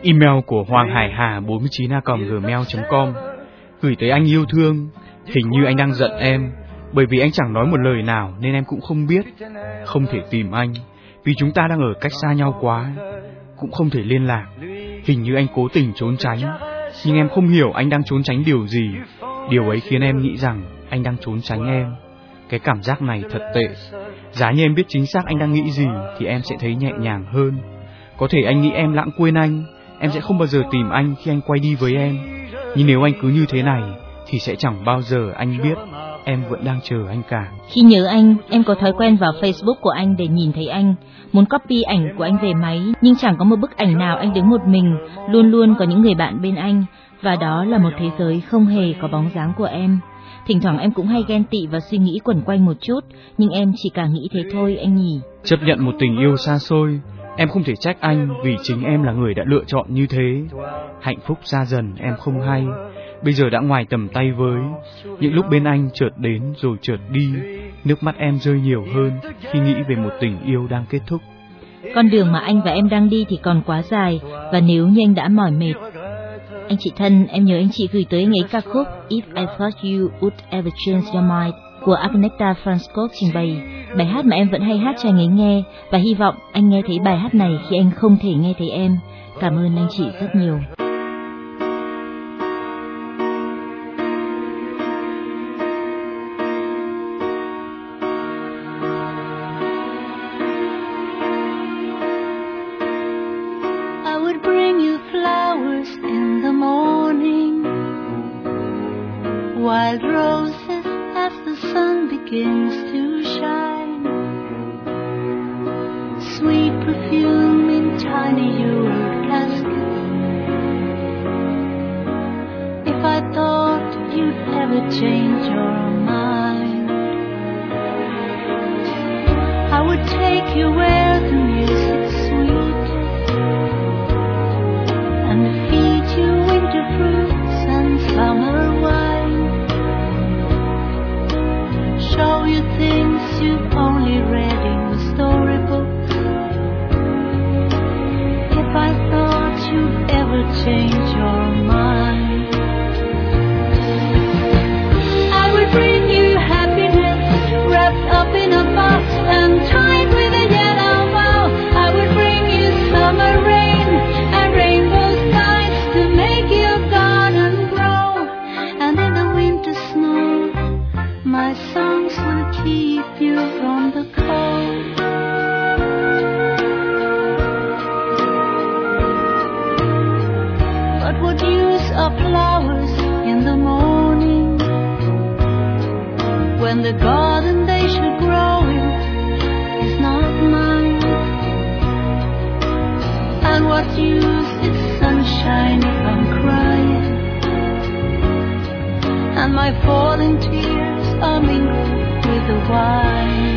Email của Hoàng Hải Hà 49a@gmail.com. Gửi tới anh yêu thương. Hình như anh đang giận em, bởi vì anh chẳng nói một lời nào nên em cũng không biết. Không thể tìm anh, vì chúng ta đang ở cách xa nhau quá. Cũng không thể liên lạc. Hình như anh cố tình trốn tránh, nhưng em không hiểu anh đang trốn tránh điều gì. Điều ấy khiến em nghĩ rằng anh đang trốn tránh em. Cái cảm giác này thật tệ. Giá như em biết chính xác anh đang nghĩ gì thì em sẽ thấy nhẹ nhàng hơn. Có thể anh nghĩ em lãng quên anh, em sẽ không bao giờ tìm anh khi anh quay đi với em. Nhưng nếu anh cứ như thế này thì sẽ chẳng bao giờ anh biết em vẫn đang chờ anh cả. Khi nhớ anh, em có thói quen vào Facebook của anh để nhìn thấy anh. Muốn copy ảnh của anh về máy, nhưng chẳng có một bức ảnh nào anh đứng một mình. Luôn luôn có những người bạn bên anh, và đó là một thế giới không hề có bóng dáng của em. Thỉnh thoảng em cũng hay ghen tị và suy nghĩ quẩn quanh một chút, nhưng em chỉ càng nghĩ thế thôi anh nhỉ. Chấp nhận một tình yêu xa xôi, em không thể trách anh vì chính em là người đã lựa chọn như thế. Hạnh phúc xa dần em không hay, bây giờ đã ngoài tầm tay với. Những lúc bên anh chợt đến rồi chợt đi, nước mắt em rơi nhiều hơn khi nghĩ về một tình yêu đang kết thúc. Con đường mà anh và em đang đi thì còn quá dài, và nếu như anh đã mỏi mệt. Anh chị thân, em nhớ anh chị gửi tới anh ấy ca khúc If I Thought You Would Ever Change Your Mind của Agneta Franskog trình bày. Bài hát mà em vẫn hay hát cho anh ấy nghe, và hy vọng anh nghe thấy bài hát này khi anh không thể nghe thấy em. Cảm ơn anh chị rất nhiều. Wild roses as the sun begins to shine, sweet perfume in tiny jeweled caskets. If I thought you'd ever change your mind, I would take you where the music's sweet and feed you winter fruits and summer wine. Show you things you've only read in the storybooks. If I thought you'd ever change your mind, I would bring you happiness wrapped up in a box and tied with a yellow bow. I would bring you summer rain and rainbow skies to make your garden grow. And in the winter snow, my songs will keep you from the cold. But what use are flowers in the morning when the garden they should grow in is not mine? And what use is sunshine if I'm crying and my falling tears are mingled with the wine?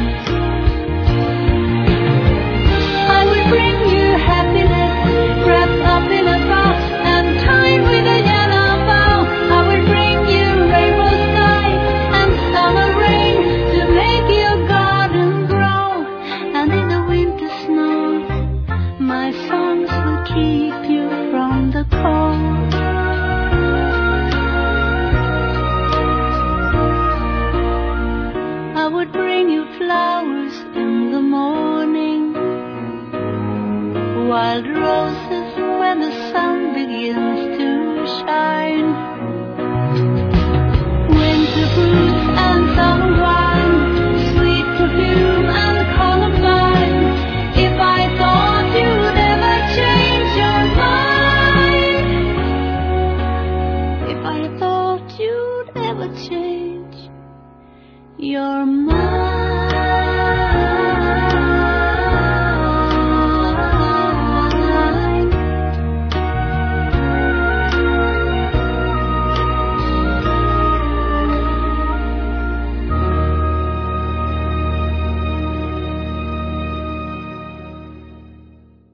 I would bring you happiness wrapped up in a box and tied with a yellow bow. I would bring you rainbow skies and summer rain to make your garden grow. And in the winter snow, my songs will keep you from the cold. I would bring you flowers in the morning, wild roses when the sun begins to shine.